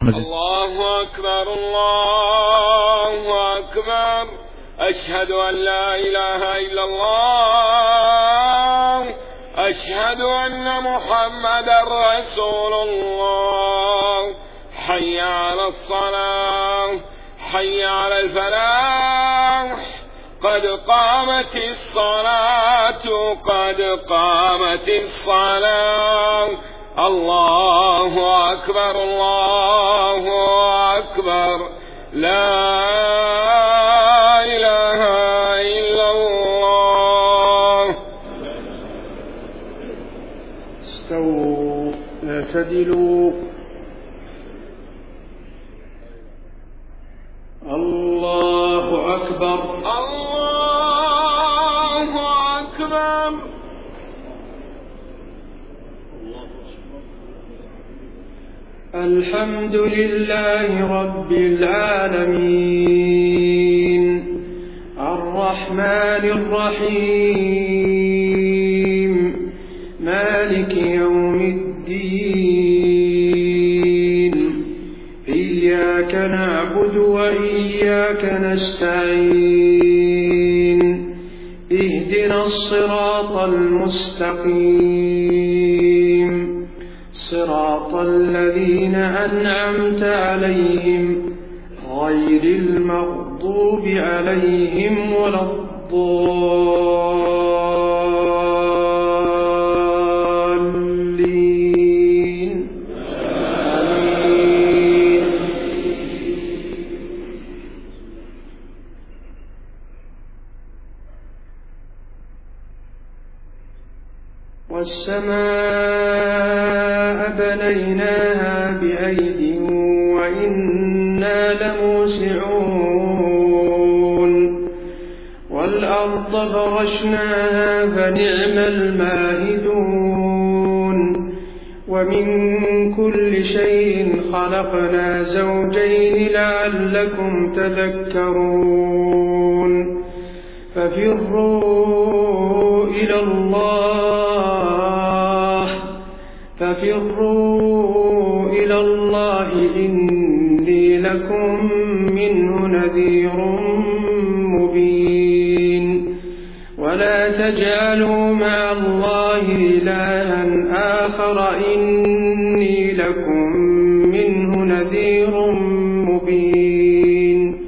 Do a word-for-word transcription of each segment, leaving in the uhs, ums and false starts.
الله أكبر الله أكبر أشهد أن لا إله إلا الله أشهد أن محمدا رسول الله حي على الصلاة حي على الفلاح قد قامت الصلاة قد قامت الصلاة الله أكبر الله أكبر لا إله إلا الله. استووا اعتدلوا. الله أكبر الله أكبر. الحمد لله رب العالمين الرحمن الرحيم مالك يوم الدين إياك نعبد وإياك نستعين اهدنا الصراط المستقيم صراط الذين أنعمت عليهم غير المغضوب عليهم ولا الضالين آمين. والسماء بنيناها بأيد وإنا لموسعون والأرض فرشناها فنعم الماهدون ومن كل شيء خلقنا زوجين لعلكم تذكرون ففروا إلى الله ففروا إلى الله إني لكم منه نذير مبين ولا تجعلوا مع الله إلها آخر إني لكم منه نذير مبين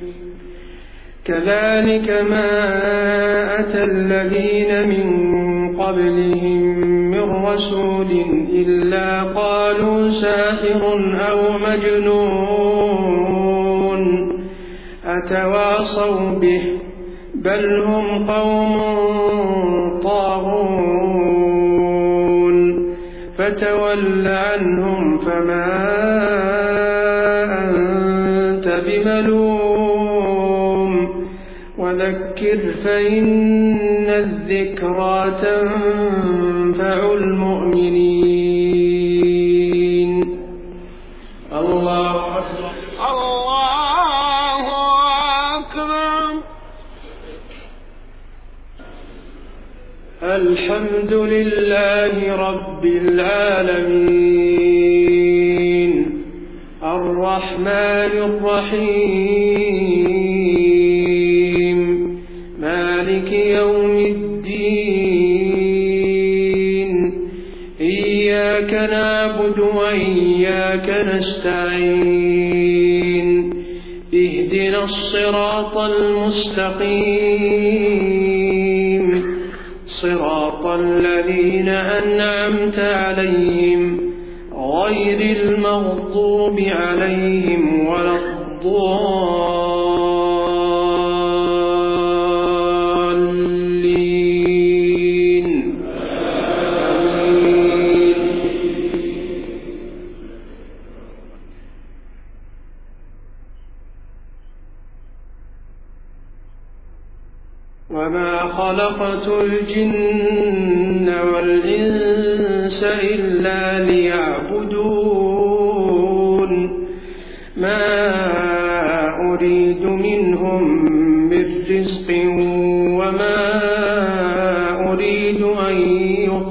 كذلك ما أتى الذين من قبلهم من رسول إلا قالوا ساحر أو مجنون أتواصوا به بل هم قوم طاغون فتول عنهم فما أنت بملوم وذكر فإن الذكرى تنفع المؤمنين. الله أكبر الله أكبر. الحمد لله رب العالمين الرحمن الرحيم مالك يوم الدين إياك نعبد وإياك نستعين اهدنا الصراط المستقيم صراط الذين أنعمت عليهم غير المغضوب عليهم ولا الضالين آمين. وما خلقت الجن والإنس إلا ليعبدون ما أريد منهم من رزق وما أريد أن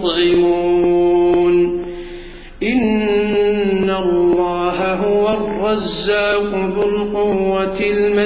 يطعمون إن الله هو الرزاق الرزاق ذو القوة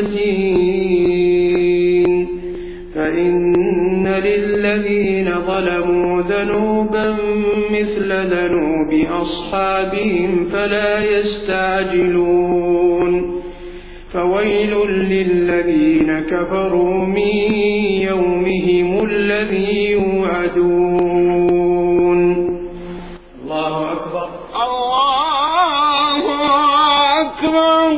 المتين فإن للذين ظلموا ذنوبا مثل ذنوب أصحابهم فلا يستعجلون فويل للذين كفروا من يومهم الذي يوعدون. الله أكبر. الله أكبر.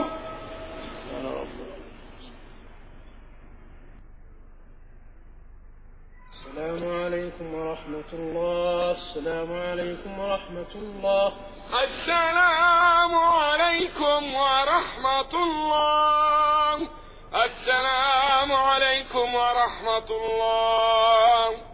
السلام عليكم ورحمة الله. السلام عليكم ورحمة الله. السلام عليكم ورحمة الله. السلام عليكم ورحمة الله.